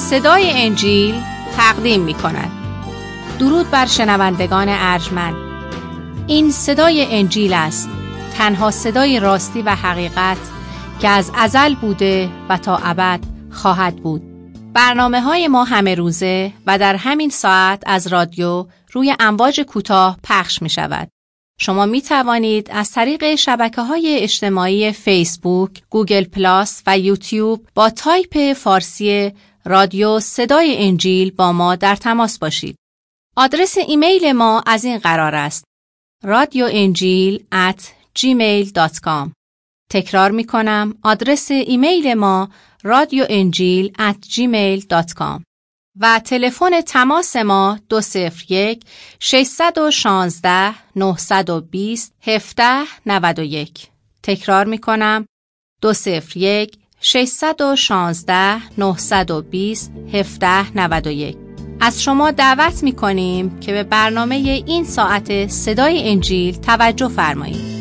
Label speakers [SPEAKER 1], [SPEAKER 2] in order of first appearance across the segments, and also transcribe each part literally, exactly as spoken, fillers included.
[SPEAKER 1] صدای انجیل تقدیم می کند. درود بر شنوندگان ارجمند. این صدای انجیل است، تنها صدای راستی و حقیقت که از ازل بوده و تا ابد خواهد بود. برنامه های ما همه روزه و در همین ساعت از رادیو روی امواج کوتاه پخش می شود. شما می توانید از طریق شبکه‌های اجتماعی فیسبوک، گوگل پلاس و یوتیوب با تایپ فارسی رادیو صدای انجیل با ما در تماس باشید. آدرس ایمیل ما از این قرار است: رادیو انجیل ات جیمیل دات کام. تکرار می کنم، آدرس ایمیل ما رادیو انجیل ات جیمیل دات کام و تلفن تماس ما دو صفر یک ششصد و شانزده نهصد و بیست هفده نود و یک. تکرار می کنم، دو صفر یک ششصد و شانزده نهصد و بیست هفده نود و یک. از شما دعوت می کنیم که به برنامه این ساعت صدای انجیل توجه فرمایید.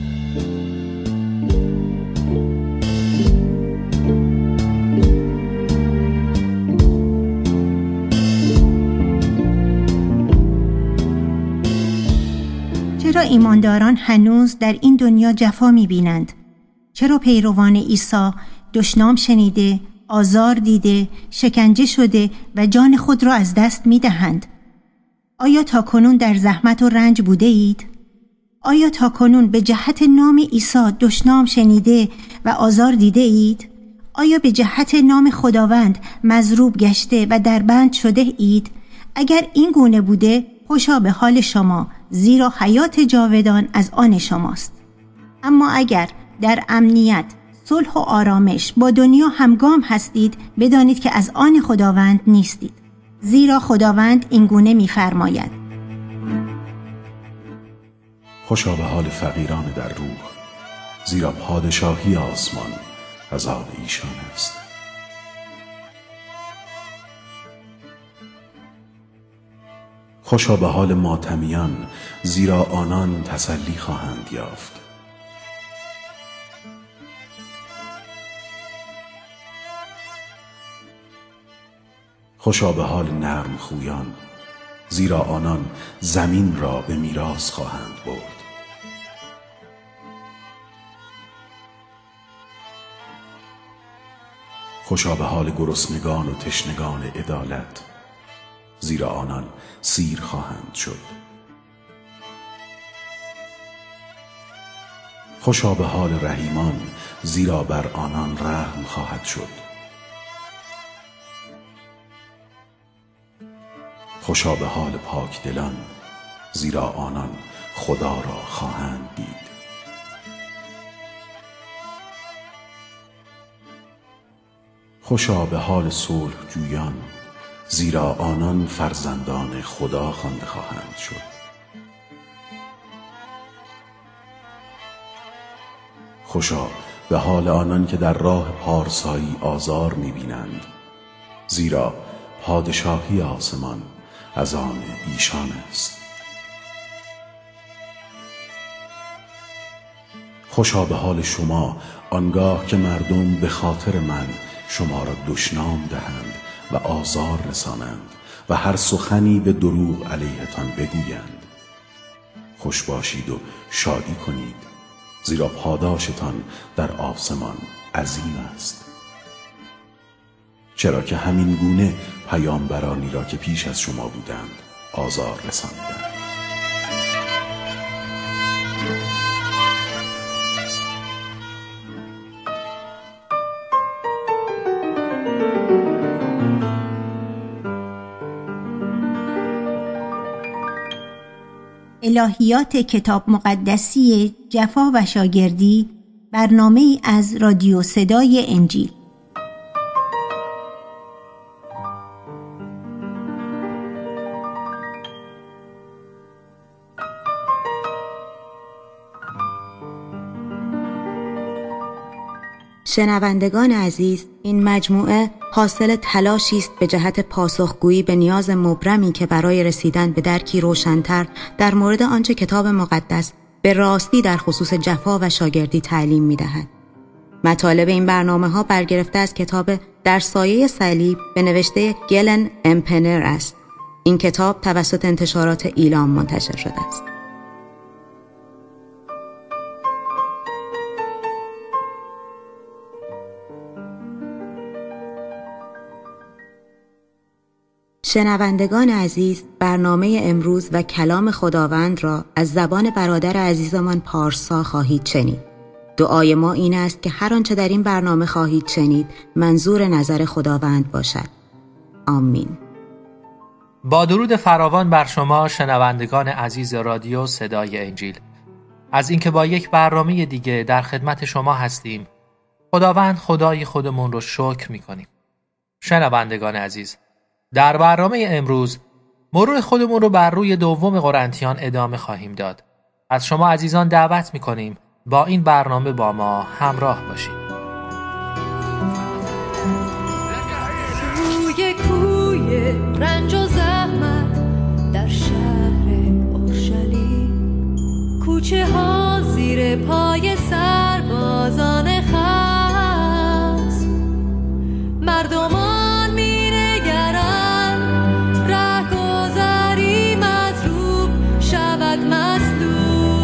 [SPEAKER 2] چرا ایمانداران هنوز در این دنیا جفا می‌بینند؟ چرا پیروان عیسی دشنام شنیده، آزار دیده، شکنجه شده و جان خود را از دست می‌دهند؟ آیا تاکنون در زحمت و رنج بوده اید؟ آیا تاکنون به جهت نام عیسی دشنام شنیده و آزار دیده اید؟ آیا به جهت نام خداوند مضروب گشته و در بند شده اید؟ اگر این گونه بوده، خوشا به حال شما، زیرا حیات جاودان از آن شماست. اما اگر در امنیت، صلح و آرامش با دنیا همگام هستید، بدانید که از آن خداوند نیستید، زیرا خداوند این گونه می‌فرماید:
[SPEAKER 3] خوشا به حال فقیران در روح، زیرا پادشاهی آسمان از آن ایشان است. خوشا به حال ماتمیان، زیرا آنان تسلی خواهند یافت. خوشا به حال نرم خویان، زیرا آنان زمین را به میراث خواهند برد. خوشا به حال گرسنگان و تشنگان عدالت، زیرا آنان سیر خواهند شد. خوشا به حال رحیمان، زیرا بر آنان رحم خواهد شد. خوشا به حال پاکدلان، زیرا آنان خدا را خواهند دید. خوشا به حال صلح جویان، زیرا آنان فرزندان خدا خوانده خواهند شد. خوشا به حال آنان که در راه پارسایی آزار می‌بینند، زیرا پادشاهی آسمان از آن ایشان است. خوشا به حال شما آنگاه که مردم به خاطر من شما را دشنام دهند و آزار رسانند و هر سخنی به دروغ علیهتان بگویند. خوش باشید و شادی کنید، زیرا پاداشتان در آسمان عظیم است. چرا که همین گونه پیامبرانی را که پیش از شما بودند آزار رساندند.
[SPEAKER 2] الهیات کتاب مقدسی جفا و شاگردی، برنامه‌ای از رادیو صدای انجیل.
[SPEAKER 4] شنوندگان عزیز، این مجموعه حاصل تلاشی است به جهت پاسخگویی به نیاز مبرمی که برای رسیدن به درکی روشن‌تر در مورد آنچه کتاب مقدس به راستی در خصوص جفا و شاگردی تعلیم می‌دهد. مطالب این برنامه ها برگرفته از کتاب در سایه صلیب به نوشته گلن امپنر است. این کتاب توسط انتشارات ایلام منتشر شده است. شنوندگان عزیز، برنامه امروز و کلام خداوند را از زبان برادر عزیزمان پارسا خواهید شنید. دعای ما این است که هر آنچه در این برنامه خواهید شنید منظور نظر خداوند باشد. آمین.
[SPEAKER 5] با درود فراوان بر شما شنوندگان عزیز رادیو صدای انجیل، از اینکه با یک برنامه دیگه در خدمت شما هستیم، خداوند خدای خودمون رو شکر می‌کنیم. شنوندگان عزیز، در برنامه امروز مرور خودمون رو بر روی دوم قرنتیان ادامه خواهیم داد. از شما عزیزان دعوت می‌کنیم با این برنامه با ما همراه باشید.
[SPEAKER 6] روی کوی رنج و زحمت در شهر اورشلیم، کوچه ها زیر پای سربازان خست، مردمان می‌نگرند رهگذری مطلوب شود مسلوب،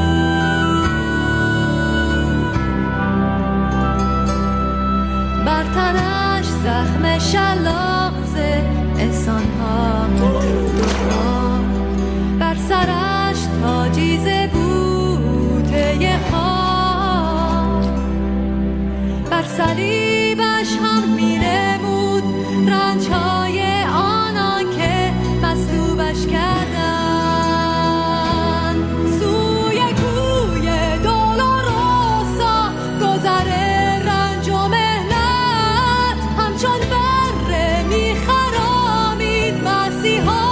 [SPEAKER 6] بر تنش زخم شلاقز احسان‌ها مطرود و خار، بر سرش تاجی ز بوته خار، بر صلیبش هم می‌نمود رنج‌های آنان که مصلوبش کردند. سوی کوی دولوروسا گذر رنج و مهنت، همچون بره می‌خرامید مسیحا،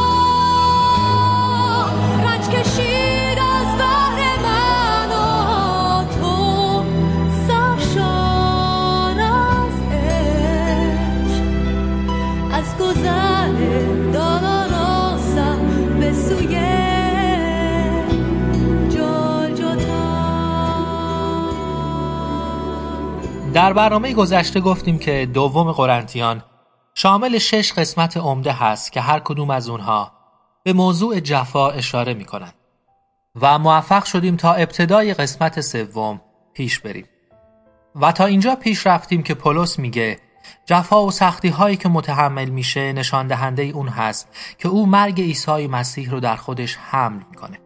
[SPEAKER 6] رنج کشید از بهر من و تو، سرشار از عشق، از گذر دولوروسا به سوی جلجتا.
[SPEAKER 5] در برنامه گذشته گفتیم که دوم قرنتیان شامل شش قسمت عمده هست که هر کدوم از اونها به موضوع جفا اشاره می کنند و موفق شدیم تا ابتدای قسمت سوم پیش بریم و تا اینجا پیش رفتیم که پولس میگه جفا و سختی هایی که متحمل میشه نشان دهنده اون هست که او مرگ عیسی مسیح رو در خودش حمل میکنه.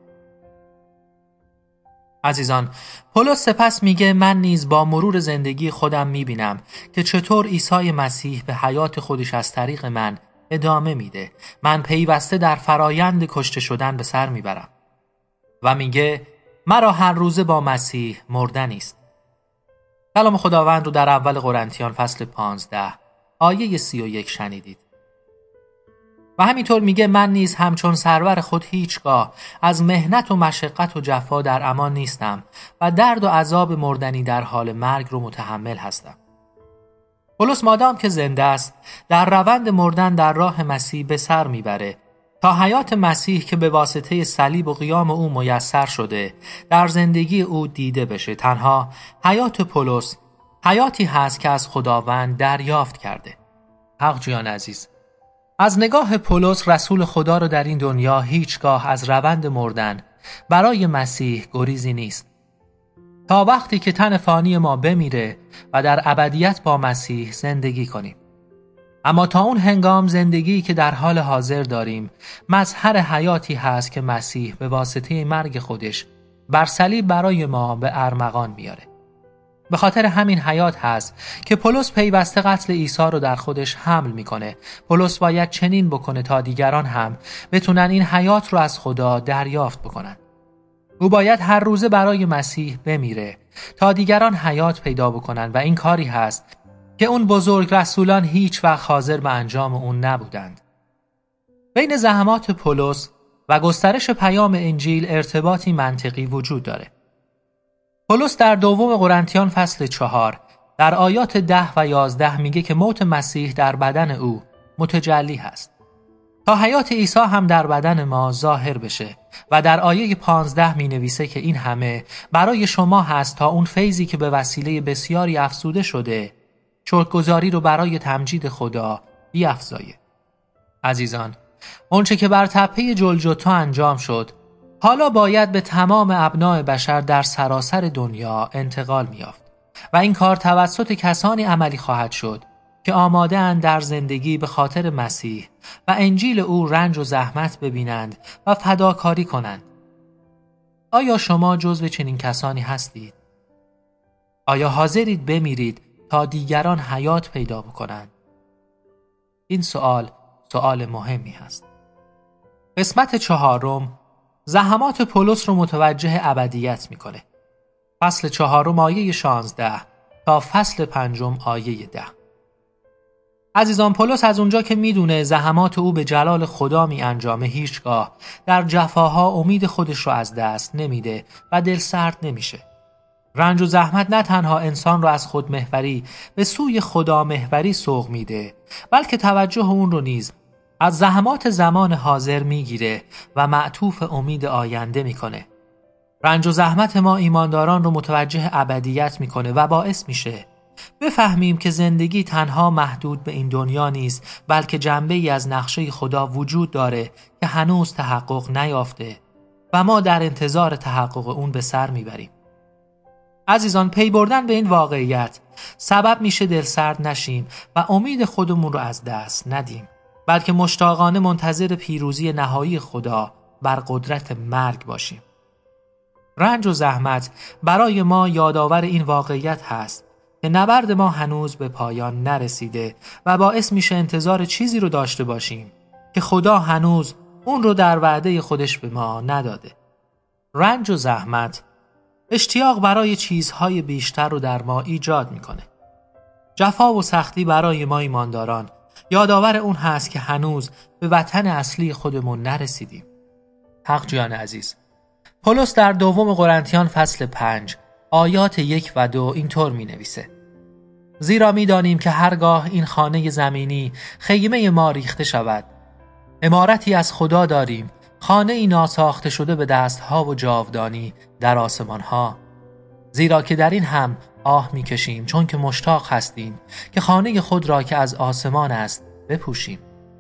[SPEAKER 5] عزیزان، پولس سپس میگه من نیز با مرور زندگی خودم میبینم که چطور عیسی مسیح به حیات خودش از طریق من ادامه میده. من پیوسته در فرایند کشته شدن به سر میبرم و میگه مرا هر روزه با مسیح مردنی است. کلام خداوند رو در اول قرنتیان فصل پانزده آیه سی و یک شنیدید و همینطور میگه من نیز همچون سرور خود هیچگاه از محنت و مشقت و جفا در امان نیستم و درد و عذاب مردنی در حال مرگ رو متحمل هستم. پولس مادام که زنده است در روند مردن در راه مسیح به سر میبره تا حیات مسیح که به واسطه صلیب و قیام او میسر شده در زندگی او دیده بشه. تنها حیات پولس حیاتی هست که از خداوند دریافت کرده. حق جان عزیز، از نگاه پولس رسول خدا رو در این دنیا هیچگاه از روند مردن برای مسیح گریزی نیست تا وقتی که تن فانی ما بمیره و در ابدیت با مسیح زندگی کنیم. اما تا اون هنگام زندگی که در حال حاضر داریم مظهر حیاتی هست که مسیح به واسطه مرگ خودش بر صلیب برای ما به ارمغان میاره. به خاطر همین حیات هست که پولس پیوسته قتل عیسی رو در خودش حمل میکنه. پولس باید چنین بکنه تا دیگران هم بتونن این حیات رو از خدا دریافت بکنن. او باید هر روزه برای مسیح بمیره تا دیگران حیات پیدا بکنن و این کاری هست که اون بزرگ رسولان هیچ وقت حاضر به انجام اون نبودند. بین زحمات پولس و گسترش پیام انجیل ارتباطی منطقی وجود داره. پولس در دوم قرنتیان فصل چهار در آیات ده و یازده میگه که موت مسیح در بدن او متجلی هست. تا حیات عیسی هم در بدن ما ظاهر بشه. و در آیه پانزده می نویسه که این همه برای شما هست تا اون فیضی که به وسیله بسیاری افزوده شده شکرگزاری رو برای تمجید خدا بیفزایه. عزیزان، اونچه که بر تپه جلجتا انجام شد حالا باید به تمام ابناء بشر در سراسر دنیا انتقال می‌یافت و این کار توسط کسانی عملی خواهد شد که آماده اند در زندگی به خاطر مسیح و انجیل او رنج و زحمت ببینند و فداکاری کنند. آیا شما جزو چنین کسانی هستید؟ آیا حاضرید بمیرید تا دیگران حیات پیدا بکنند؟ این سوال سوال مهمی هست. قسمت چهارم زحمات پولس رو متوجه ابدیت میکنه. فصل چهارم آیه شانزده تا فصل پنجم آیه ده. عزیزان، پولس از اونجا که میدونه زحمات او به جلال خدا می انجامه هیچگاه در جفاها امید خودش رو از دست نمیده و دل سرد نمیشه. رنج و زحمت نه تنها انسان رو از خود محوری به سوی خدا محوری سوق میده، بلکه توجه اون رو نیز از زحمات زمان حاضر میگیره و معطوف امید آینده میکنه. رنج و زحمت ما ایمانداران رو متوجه ابدیت میکنه و باعث میشه بفهمیم که زندگی تنها محدود به این دنیا نیست، بلکه جنبه‌ای از نقشه خدا وجود داره که هنوز تحقق نیافته و ما در انتظار تحقق اون به سر میبریم. عزیزان، پی بردن به این واقعیت سبب میشه دل سرد نشیم و امید خودمون رو از دست ندیم، بلکه مشتاقانه منتظر پیروزی نهایی خدا بر قدرت مرگ باشیم. رنج و زحمت برای ما یادآور این واقعیت هست که نبرد ما هنوز به پایان نرسیده و باعث میشه انتظار چیزی رو داشته باشیم که خدا هنوز اون رو در وعده خودش به ما نداده. رنج و زحمت اشتیاق برای چیزهای بیشتر رو در ما ایجاد میکنه. جفا و سختی برای ما ایمانداران یادآور اون هست که هنوز به وطن اصلی خودمون نرسیدیم. حق جان عزیز، پولس در دوم قرنتیان فصل پنج آیات یک و دو اینطور می نویسه: زیرا می دانیم که هرگاه این خانه زمینی خیمه ما ریخته شود، عمارتی از خدا داریم، خانه ای ناساخته شده به دستها و جاودانی در آسمان ها. زیرا که در این هم آه می کشیم، چون که مشتاق هستیم که خانه خود را که از آسمان است بپوشیم.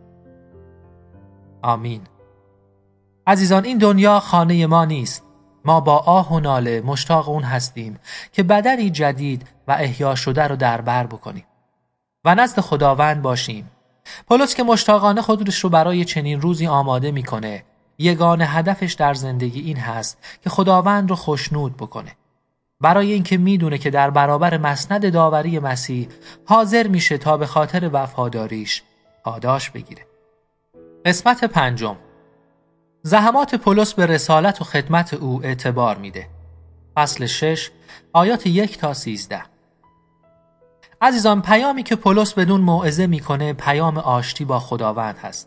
[SPEAKER 5] آمین. عزیزان، این دنیا خانه ما نیست. ما با آه و ناله مشتاق اون هستیم که بدنی جدید و احیا شده رو در بر بکنیم و نزد خداوند باشیم. پولس که مشتاقانه خودش رو برای چنین روزی آماده میکنه، یگانه هدفش در زندگی این هست که خداوند رو خوشنود بکنه. برای اینکه میدونه که در برابر مسند داوری مسیح حاضر میشه تا به خاطر وفاداریش پاداش بگیره. قسمت پنجم زحمات پولس به رسالت و خدمت او اعتبار میده. فصل شش آیات یک تا سیزده. عزیزان، پیامی که پولس بدون موعظه میکنه پیام آشتی با خداوند هست.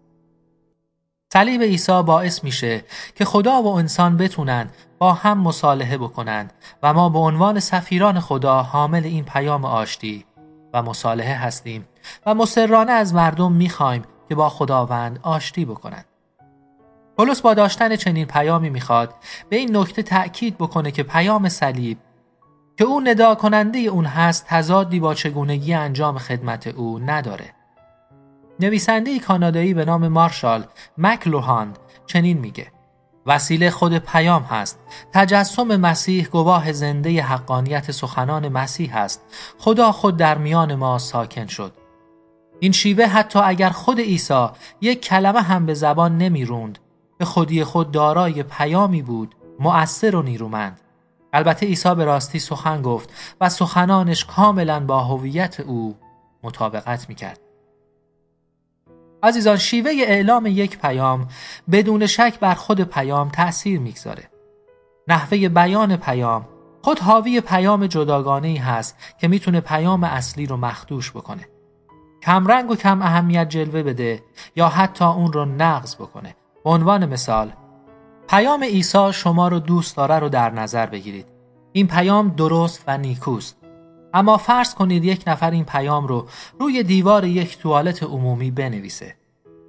[SPEAKER 5] صلیب عیسی باعث میشه که خدا و انسان بتونن با هم مصالحه بکنند و ما به عنوان سفیران خدا حامل این پیام آشتی و مصالحه هستیم و مصرانه از مردم میخوایم که با خداوند آشتی بکنند. پولس با داشتن چنین پیامی میخواد به این نکته تأکید بکنه که پیام صلیب که او ندا کننده اون هست تضادی با چگونگی انجام خدمت او نداره. نویسنده کانادایی به نام مارشال مکلوهان چنین میگه: وسیله خود پیام هست. تجسم مسیح گواه زنده حقانیت سخنان مسیح هست. خدا خود در میان ما ساکن شد. این شیوه حتی اگر خود عیسی یک کلمه هم به زبان نمیروند، به خودی خود دارای پیامی بود مؤثر و نیرومند. البته عیسی به راستی سخن گفت و سخنانش کاملا با هویت او مطابقت میکرد. عزیزان، شیوه اعلام یک پیام بدون شک بر خود پیام تأثیر میگذاره. نحوه بیان پیام خود حاوی پیام جداگانه‌ای هست که میتونه پیام اصلی رو مخدوش بکنه، کم رنگ و کم اهمیت جلوه بده یا حتی اون رو نقض بکنه. به عنوان مثال، پیام عیسی شما رو دوست داره رو در نظر بگیرید. این پیام درست و نیکوست. اما فرض کنید یک نفر این پیام رو روی دیوار یک توالت عمومی بنویسه.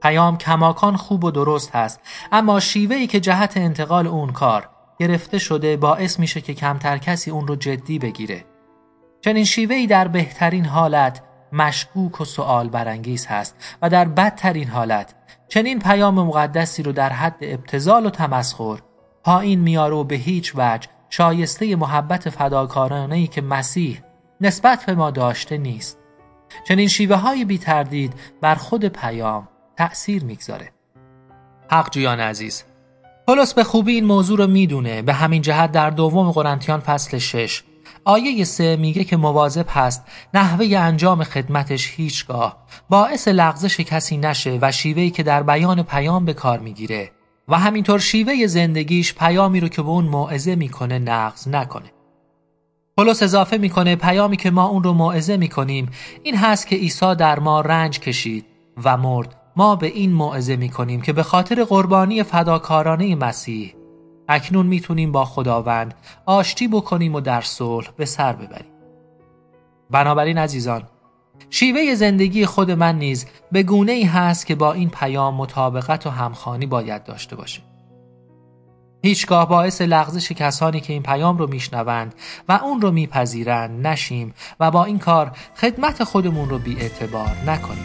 [SPEAKER 5] پیام کماکان خوب و درست هست، اما شیوهی که جهت انتقال اون کار گرفته شده باعث میشه که کمتر کسی اون رو جدی بگیره. چنین شیوهی در بهترین حالت مشکوک و سؤال برانگیز هست و در بدترین حالت چنین پیام مقدسی رو در حد ابتذال و تمسخر پایین میاره و به هیچ وجه شایسته محبت فداکارانه‌ای که مسیح نسبت به ما داشته نیست. چنین شیوه های بی تردید بر خود پیام تأثیر میگذاره. حق جویان عزیز، پولس به خوبی این موضوع رو میدونه. به همین جهت در دوم قرنتیان فصل شش آیه سه میگه که مواظب هست نحوه انجام خدمتش هیچگاه باعث لغزش کسی نشه و شیوهی که در بیان پیام به کار میگیره و همینطور شیوه زندگیش پیامی رو که به اون موعظه میکنه نقض نکنه. پولس اضافه میکنه پیامی که ما اون رو موعظه میکنیم این هست که عیسی در ما رنج کشید و مرد. ما به این موعظه میکنیم که به خاطر قربانی فداکارانه مسیح اکنون میتونیم با خداوند آشتی بکنیم و در صلح به سر ببریم. بنابراین عزیزان، شیوه زندگی خود من نیز به گونه‌ای هست که با این پیام مطابقت و همخوانی باید داشته باشه. هیچگاه باعث لغزش کسانی که این پیام رو میشنوند و اون رو میپذیرند نشیم و با این کار خدمت خودمون رو بی اعتبار نکنیم.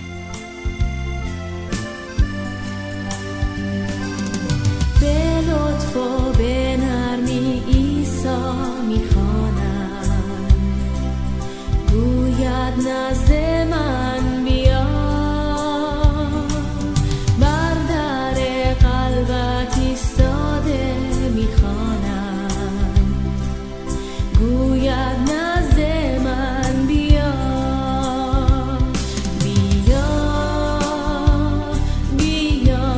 [SPEAKER 6] به لطف و به نرمی عیسی میخوانم، گوید نزد من بیا، بر در قلبت ایستاده میخوانم، گوید نزد من بیا، بیا بیا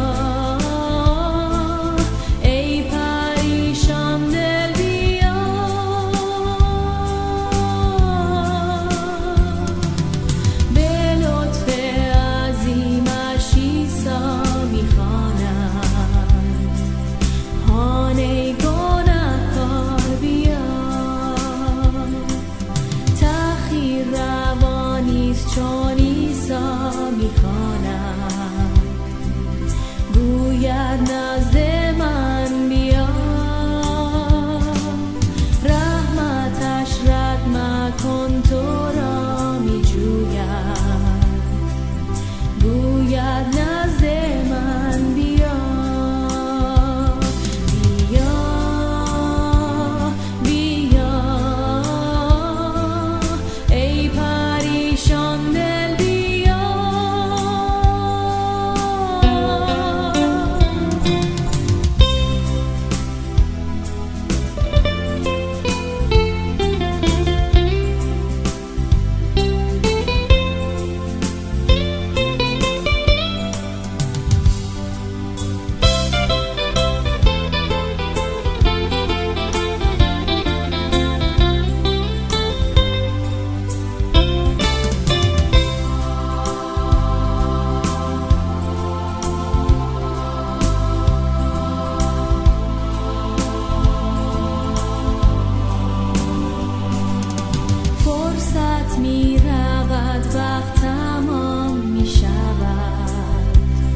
[SPEAKER 6] ای پریشان دل بیا، به لطف عظیمش عیسی میخوانم، هان ای گنهکار بیا، تأخیر روانیست چون عیسی میخوانم، گوید نزد من بیا، رحمتش رد مکن تو را میجوید، گوید نزد من بیا، بیا بیا ای پریشان دل بیا. فرصت می رود وقت تمام می شود،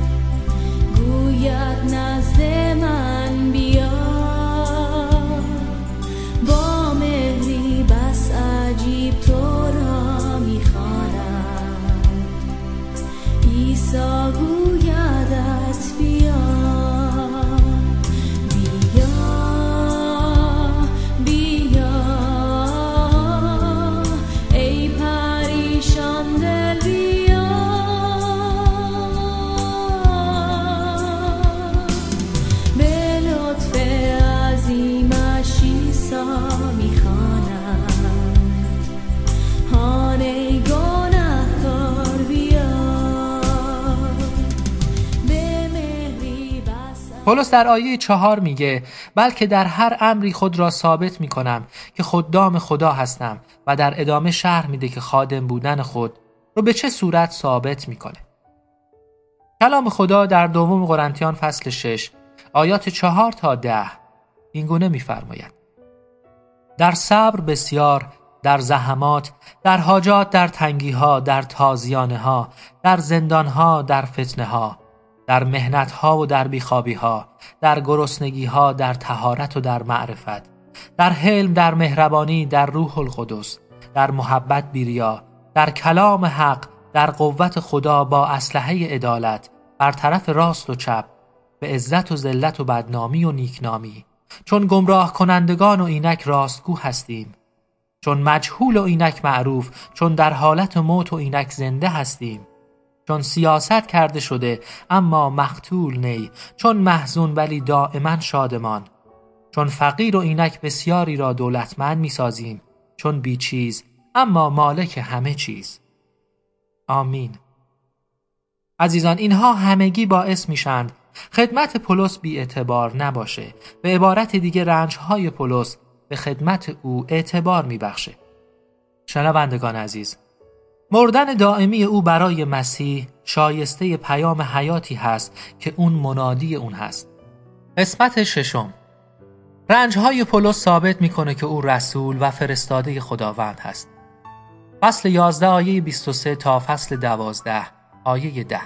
[SPEAKER 6] گوید نزد من بیا، با مهری بس عجیب تو را می خواند، عیسی گویدت بیا،
[SPEAKER 5] پولس در آیه چهار میگه بلکه در هر امری خود را ثابت میکنم که خدام خدا هستم و در ادامه شرح میده که خادم بودن خود رو به چه صورت ثابت میکنه. کلام خدا در دوم قرنتیان فصل شش آیات چهار تا ده این گونه میفرماید: در صبر بسیار، در زحمات، در حاجات، در تنگیها، در تازیانه ها، در زندان ها، در فتنه ها، در مهنت‌ها و در بیخوابی‌ها، در گرسنگی‌ها، در طهارت و در معرفت، در حلم، در مهربانی، در روح القدس، در محبت بیریا، در کلام حق، در قوت خدا با اسلحه عدالت، بر طرف راست و چپ، به عزت و ذلت و بدنامی و نیکنامی، چون گمراه کنندگان و اینک راستگو هستیم، چون مجهول و اینک معروف، چون در حالت موت و اینک زنده هستیم، چون سیاست کرده شده اما مقتول نی، چون محزون ولی دائما شادمان، چون فقیر و اینک بسیاری را دولتمند می سازیم، چون بی چیز اما مالک همه چیز. آمین. عزیزان، اینها همگی باعث میشند خدمت پولس بی اعتبار نباشه. به عبارت دیگه رنجهای پولس به خدمت او اعتبار میبخشه. شنوندگان عزیز، مردن دائمی او برای مسیح شایسته پیام حیاتی هست که اون منادی اون هست. قسمت ششم، رنجهای پولس ثابت میکنه که او رسول و فرستاده خداوند هست. فصل یازده آیه بیست و سه تا فصل دوازده آیه ده.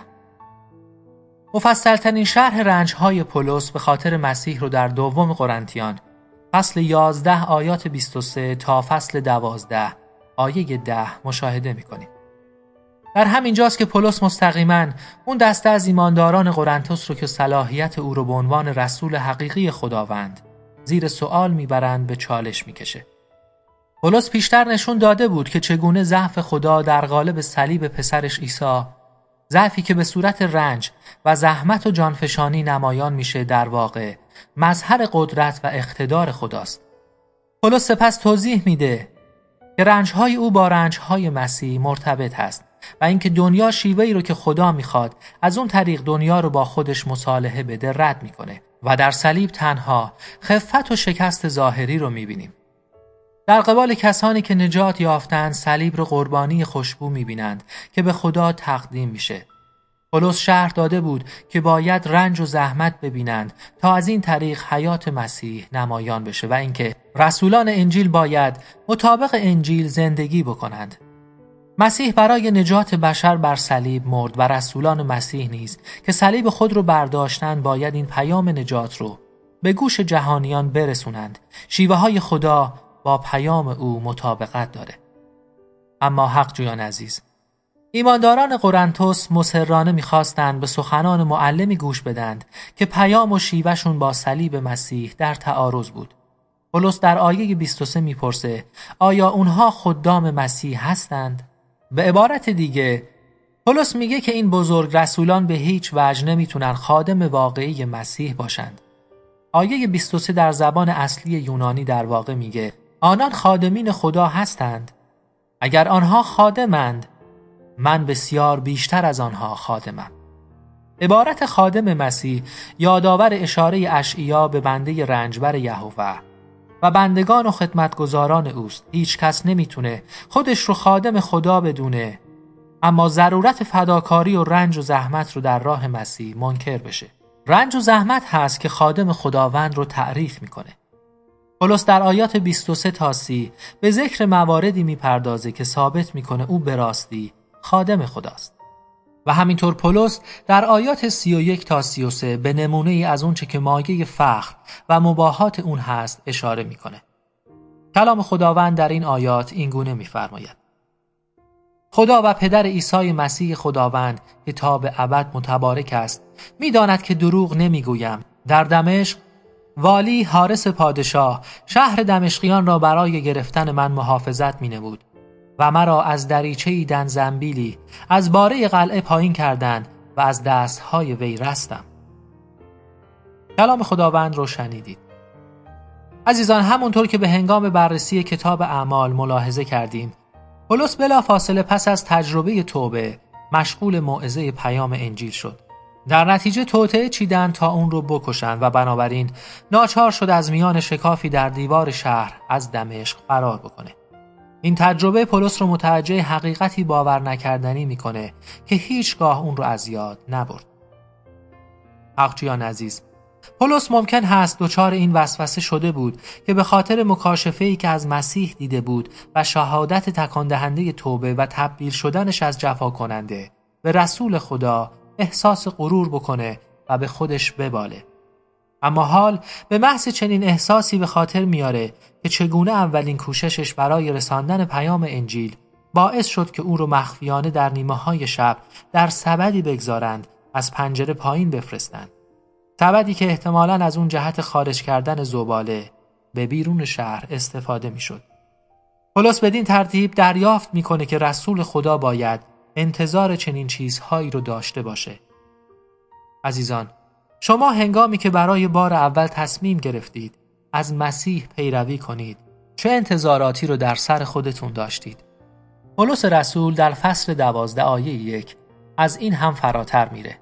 [SPEAKER 5] مفصلترین شرح رنجهای پولس به خاطر مسیح رو در دوم قرنتیان فصل یازده آیات بیست و سه تا فصل دوازده آیه ده مشاهده میکنیم. در همین جاست که پولس مستقیما اون دسته از ایمانداران قرنتوس رو که صلاحیت او رو به عنوان رسول حقیقی خداوند زیر سوال میبرند به چالش میکشه. پولس پیشتر نشون داده بود که چگونه ضعف خدا در قالب صلیب پسرش عیسی، ضعفی که به صورت رنج و زحمت و جانفشانی نمایان میشه، در واقع مظهر قدرت و اقتدار خداست. پولس سپس توضیح میده که رنجهای او با رنجهای مسیح مرتبط هست و اینکه دنیا شیوهی رو که خدا میخواد از اون طریق دنیا رو با خودش مصالحه بده رد میکنه و در صلیب تنها خفت و شکست ظاهری رو میبینیم. در قبال کسانی که نجات یافتند صلیب رو قربانی خوشبو می‌بینند که به خدا تقدیم میشه. پولس شرح داده بود که باید رنج و زحمت ببینند تا از این طریق حیات مسیح نمایان بشه و اینکه رسولان انجیل باید مطابق انجیل زندگی بکنند. مسیح برای نجات بشر بر صلیب مرد و رسولان مسیح نیز که صلیب خود رو برداشتند باید این پیام نجات رو به گوش جهانیان برسونند. شیوه های خدا با پیام او مطابقت داره. اما حق جویان عزیز، ایمانداران قرنتوس مصرانه می‌خواستند به سخنان معلمی گوش بدند که پیام و شیوهشون با صلیب مسیح در تعارض بود. پولس در آیه بیست و سه میپرسه آیا اونها خدام مسیح هستند؟ به عبارت دیگه پولس میگه که این بزرگ رسولان به هیچ وجه نمیتونن خادم واقعی مسیح باشند. آیه بیست و سه در زبان اصلی یونانی در واقع میگه آنان خادمین خدا هستند. اگر آنها خادمند، من بسیار بیشتر از آنها خادمم. عبارت خادم مسیح یادآور اشاره اشعیا به بنده رنجبر یهوه و بندگان و خدمتگزاران اوست. هیچ کس نمیتونه خودش رو خادم خدا بدونه، اما ضرورت فداکاری و رنج و زحمت رو در راه مسیح منکر بشه. رنج و زحمت هست که خادم خداوند رو تعریف میکنه. پولس در آیات بیست و سه تا سی به ذکر مواردی میپردازه که ثابت میکنه او به راستی خادم خداست. و همینطور پولس در آیات سی و یک تا سی و سه به نمونه ای از اونچه که مایه فخر و مباهات اون هست اشاره میکنه. کلام خداوند در این آیات این گونه میفرماید: خدا و پدر عیسی مسیح خداوند که تا به ابد متبارک است میداند که دروغ نمیگویم. در دمشق والی حارس پادشاه شهر دمشقیان را برای گرفتن من محافظت می نمود و مرا از دریچه‌ای دن زنبیلی از باره قلعه پایین کردند و از دستهای وی رستم. کلام خداوند رو شنیدید. عزیزان، همونطور که به هنگام بررسی کتاب اعمال ملاحظه کردیم، پولس بلا فاصله پس از تجربه توبه مشغول موعظه پیام انجیل شد. در نتیجه توطئه چیدند تا اون رو بکشند و بنابراین ناچار شد از میان شکافی در دیوار شهر از دمشق فرار بکنه. این تجربه پولس رو متوجه حقیقتی باور نکردنی میکنه که هیچگاه اون رو از یاد نبرد. حقجویان عزیز، پولس ممکن هست دچار این وسوسه شده بود که به خاطر مکاشفه‌ای که از مسیح دیده بود و شهادت تکان دهنده توبه و تبدیل شدنش از جفا کننده به رسول خدا احساس غرور بکنه و به خودش بباله. اما حال به محض چنین احساسی به خاطر میاره که چگونه اولین کوششش برای رساندن پیام انجیل باعث شد که او رو مخفیانه در نیمه های شب در سبدی بگذارند، از پنجره پایین بفرستند. سبدی که احتمالاً از اون جهت خارج کردن زباله به بیرون شهر استفاده میشد. پولس بدین ترتیب دریافت میکنه که رسول خدا باید انتظار چنین چیزهایی رو داشته باشه. عزیزان، شما هنگامی که برای بار اول تصمیم گرفتید از مسیح پیروی کنید، چه انتظاراتی رو در سر خودتون داشتید؟ پولس رسول در فصل دوازده آیه یک از این هم فراتر میره.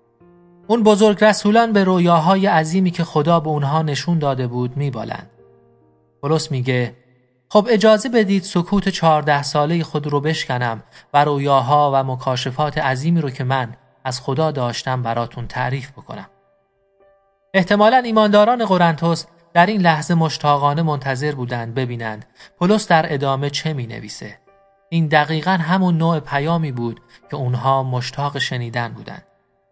[SPEAKER 5] اون بزرگ رسولان به رویاهای عظیمی که خدا به اونها نشون داده بود میبالند. پولس میگه خب اجازه بدید سکوت چهارده ساله خود رو بشکنم و رویاها و مکاشفات عظیمی رو که من از خدا داشتم براتون تعریف بکنم. احتمالاً ایمانداران قرنتس در این لحظه مشتاقانه منتظر بودند ببینند پولس در ادامه چه می نویسه. این دقیقاً همون نوع پیامی بود که اونها مشتاق شنیدن بودند.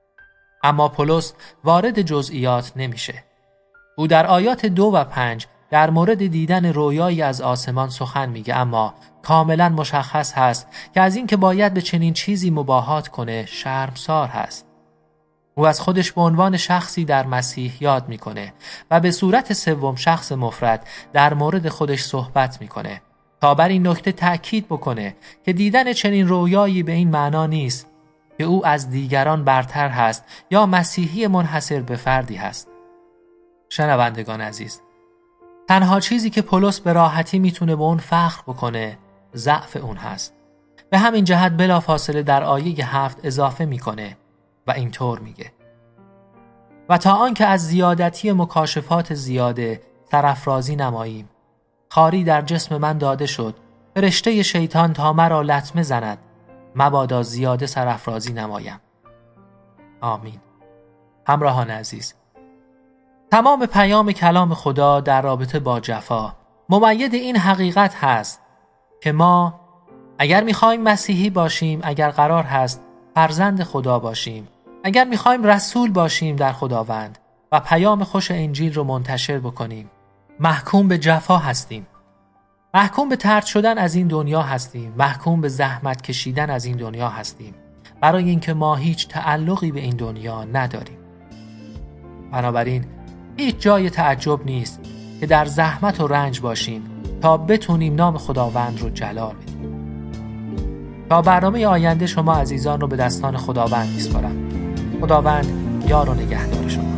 [SPEAKER 5] اما پولس وارد جزئیات نمیشه. او در آیات دو و پنج در مورد دیدن رویایی از آسمان سخن میگه، اما کاملا مشخص هست که از این که باید به چنین چیزی مباهات کنه شرمسار هست. او از خودش به عنوان شخصی در مسیح یاد میکنه و به صورت سوم شخص مفرد در مورد خودش صحبت میکنه تا بر این نکته تأکید بکنه که دیدن چنین رویایی به این معنا نیست که او از دیگران برتر هست یا مسیحی منحصر به فردی هست. شنوندگان عزیز، تنها چیزی که پولس به راحتی میتونه به اون فخر بکنه ضعف اون هست. به همین جهت بلافاصله در آیه هفت اضافه میکنه و اینطور میگه: و تا آنکه از زیادتی مکاشفات زیاده سرافرازی نماییم، خاری در جسم من داده شد، فرشته شیطان تا مرا لطمه زند، مبادا زیاده سرافرازی نمایم. آمین. همراهان عزیز، تمام پیام کلام خدا در رابطه با جفا مؤید این حقیقت هست که ما اگر میخوایم مسیحی باشیم، اگر قرار هست فرزند خدا باشیم، اگر میخوایم رسول باشیم در خداوند و پیام خوش انجیل رو منتشر بکنیم، محکوم به جفا هستیم. محکوم به طرد شدن از این دنیا هستیم، محکوم به زحمت کشیدن از این دنیا هستیم، برای اینکه ما هیچ تعلقی به این دنیا نداریم. بنابراین هیچ جای تعجب نیست که در زحمت و رنج باشیم تا بتونیم نام خداوند رو جلال بدیم. تا برنامه آینده شما عزیزان رو به دستان خداوند میسپارم. خداوند یار و نگهدار شما.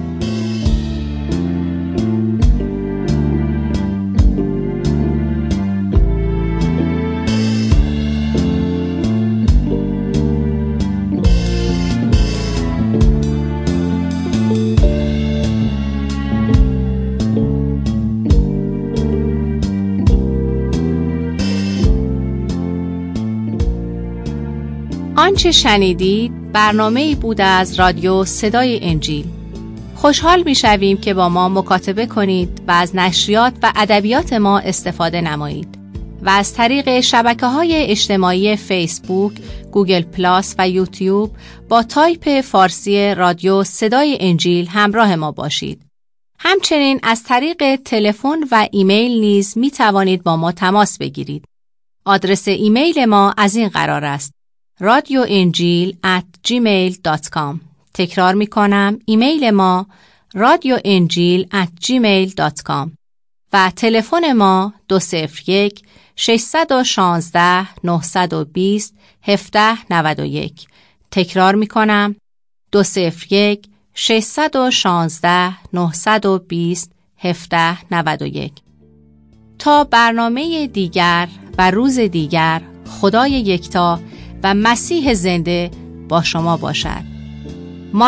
[SPEAKER 1] آنچه شنیدید برنامه‌ای بود از رادیو صدای انجیل. خوشحال می‌شویم که با ما مکاتبه کنید و از نشریات و ادبیات ما استفاده نمایید و از طریق شبکه‌های اجتماعی فیسبوک، گوگل پلاس و یوتیوب با تایپ فارسی رادیو صدای انجیل همراه ما باشید. همچنین از طریق تلفن و ایمیل نیز می‌توانید با ما تماس بگیرید. آدرس ایمیل ما از این قرار است: رادیو انجیل ات جیمیل دات کام. تکرار می کنم، ایمیل ما رادیو انجیل ات جیمیل دات کام و تلفن ما دو صفر یک شش یک شش نه دو صفر هفت نه یک. تکرار می کنم، دو صفر یک شش یک شش نه دو صفر هفت نه یک. تا برنامه دیگر و روز دیگر، خدای یکتا و مسیح زنده با شما باشد.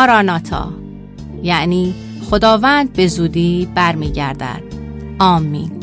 [SPEAKER 1] ماراناتا، یعنی خداوند به زودی برمیگردد. آمین.